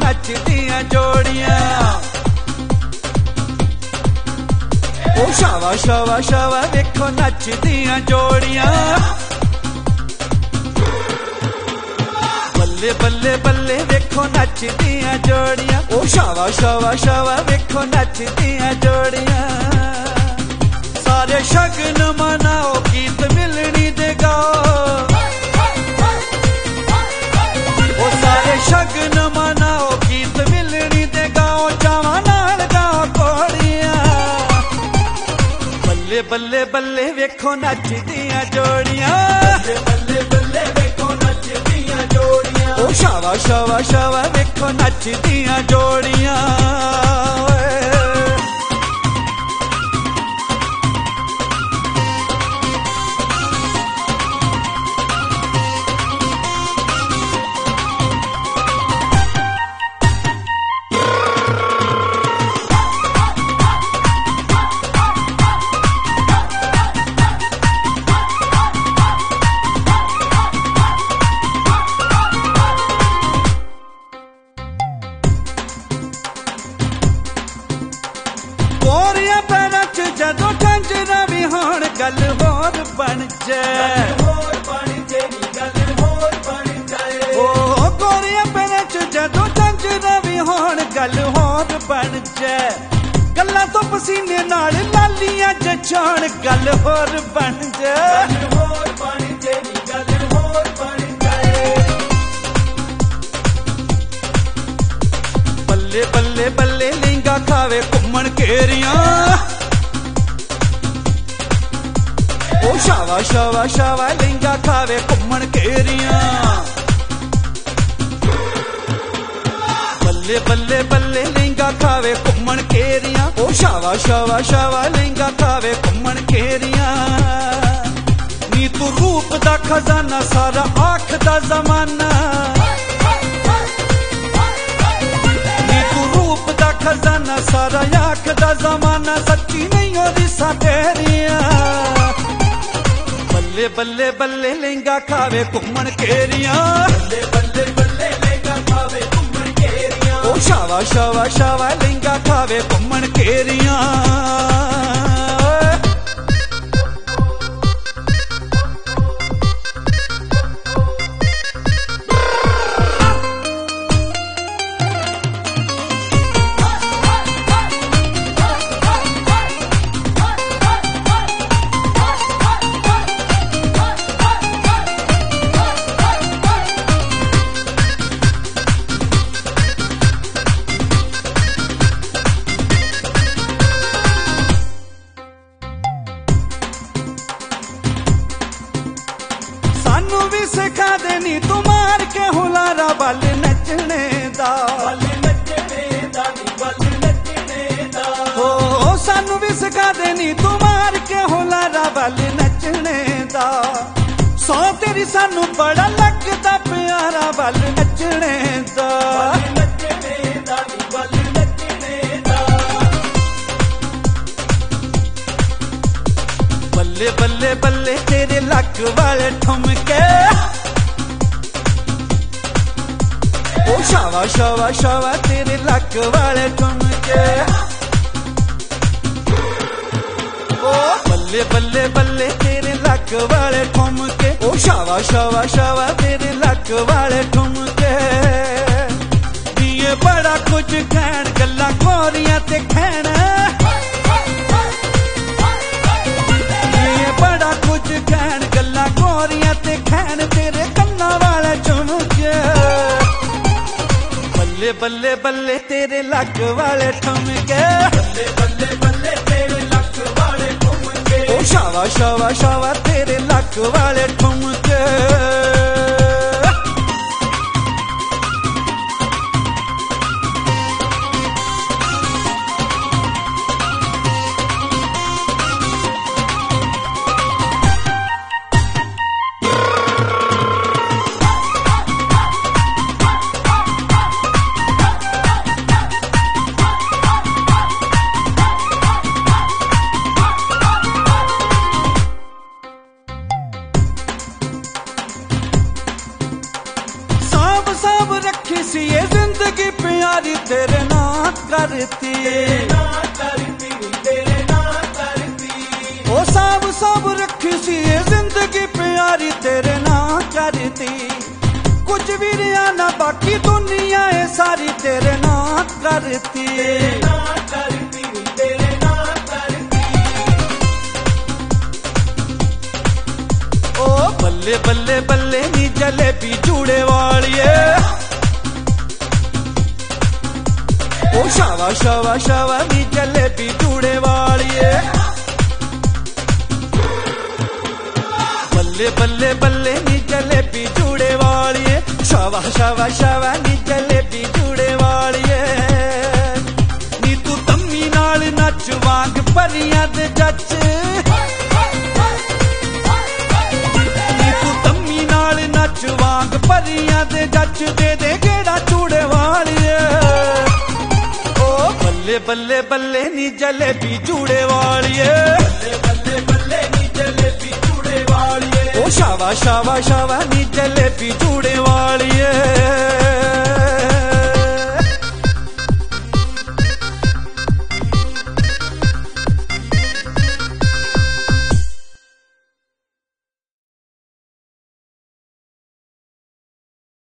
नचदियां जोड़ियां। ओ शावा शावा शावा वेखो नचदियां जोड़ियां। बल्ले बल्ले बल्ले वेखो नचदियां जोड़ियां। ओ शावा शावा शावा वेखो नचदियां जोड़ियां। सारे शगन मनाओ गीत मिलनी दे गाओ। ओ सारे शगन मनाओ गीत मिलनी दे गाओ। चावां नाल गाओ घोड़ियां। बल्ले बल्ले बल्ले वेखो नचदियां जोड़ियां। बल्ले बल्ले वेखो नचदियां जोड़ियां। ओ शावा शावा शावा वेखो नचदियां जोड़ियां। गोरिया पैरां च जदों झंझरा भी होण गल होर बन जाए। ओ गोरिया पैरां च जदों झंझरा भी होण गल होर बन जाए। गल्लां तो पसीने नाल लालियां जचाण गल होर बन जाए। बल्ले बल्ले बल्ले लिंगा खावे घुम्मण घेरियां। ओ शावा शावा शावा लिंगा खावे घुम्मण घेरियां। बल्ले बल्ले बल्ले लिंगा खावे घुम्मण घेरियां। ओ शावा शावा शावा लिंगा खावे घुम्मण घेरियां। नी तू रूप दा खजाना सारा आँख दा जमाना। खजाना सारा आँख दा जमाना। सच्ची नहीं हो रिसा तेरिया। बल्ले बल्ले बल्ले लिंगा खावे घुम्मण घेरियां। बल्ले बल्ले बल्ले लिंगा खावे घुम्मण घेरियां। ओ शावा शावा शावा लिंगा खावे घुम्मण घेरियां। सानू भी सिखा देनी तू मार के हुलारा बल नचने दा। ओ सानू भी सिखा देनी तू मार के हुलारा बल नचने दा। सौ तेरी सानू बड़ा लगदा प्यारा बल नचने दा। बल्ले बल्ले बल्ले तेरे लक वाले ठुमके। ओ शावा शावा शावा तेरे लक वाले ठुमके। ओ बल्ले बल्ले बल्ले तेरे लक वाले ठुमके। ओ शावा शावा शावा तेरे लक वाले ठुमके। दिए बड़ा कुछ खैन गल्लां गोरियां ते खैन। बड़ा कुछ खैन गल्लां गोरियां ते खैन तेरे कन्ना वाले झुमके। बल्ले बल्ले बल्ले तेरे लक वाले ठुमके। बल्ले बल्ले बल्ले तेरे लक वाले ठुमके। ओ शावा शावा शावा तेरे लक वाले ठुमके। करती ओ साब साब रखी सी ये जिंदगी प्यारी तेरे ना करती कुछ भी रिया ना बाकी दुनिया है सारी तेरे ना करती ओ बल्ले बल्ले बल्ले नी जलेबी चूड़े वालिए ओ शावा शावा शावा नी जलेबी चूड़े वालिए बल्ले बल्ले बल्ले नी जलेबी चूड़े वालिए शावा शावा शावा नी जलेबी चूड़े वालिए नी तू तम्मी नाल नच वांग परियां दे जच नी तू तम्मी नाल नच वांग परियां दे जच दे गेड़ा चूड़े वालिए ओ बल्ले बल्ले बल्ले नी जलेबी चूड़े वालिए बल्ले बल्ले नी जलेबी चूड़े वालिए ओ शावा शावा शावा नी जलेबी चूड़े वालिए